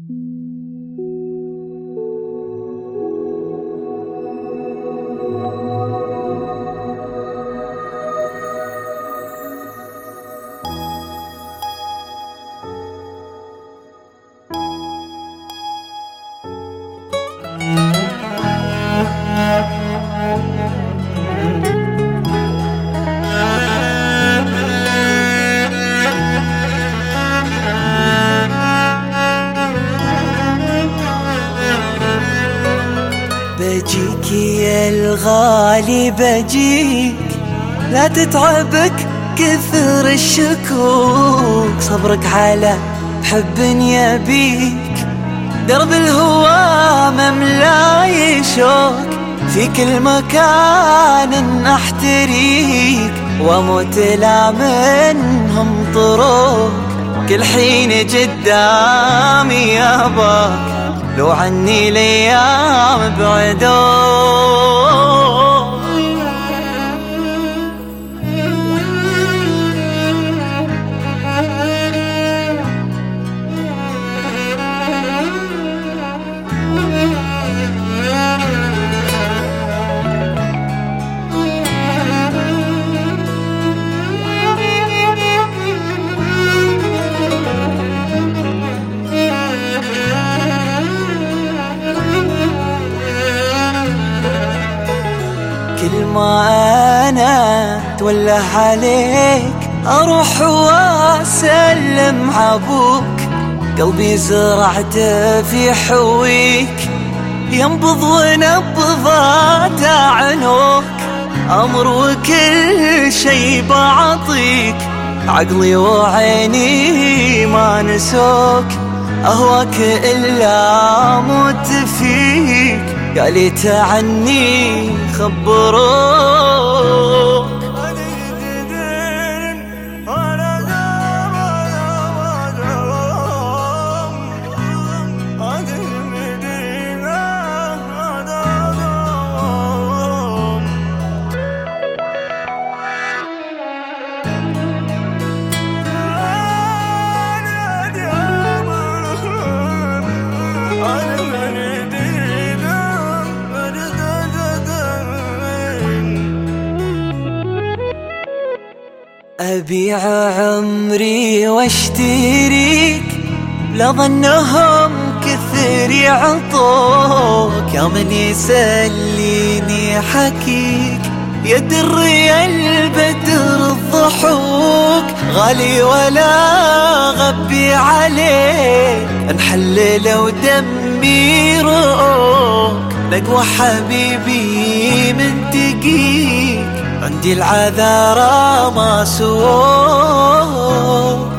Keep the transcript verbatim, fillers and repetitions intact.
بجيك يا الغالي بجيك، لا تتعبك كثر الشكوك، صبرك على حب يبيك، درب الهوى مملاي شوك، في كل مكان احتريك، واموت لا منهم طروك، كل حين قدامي ياباك، لو عني الايام بعدوك. كل ما أنا تولى عليك أروح وأسلم عبوك، قلبي زرعته في حويك، ينبض ونبضات عنوك، أمر وكل شي بعطيك، عقلي وعيني ما نسوك، أهواك إلا موت فيك، يا ليت عني خبروك. أبيع عمري واشتريك، لظنهم كثر يعطوك، يا من يسليني حكيك، يا دري البدر الضحوك، غالي ولا غبي عليك، انحل لو دمي رؤوك، لقوى حبيبي من تقيك، عندي العذارى ما سووك.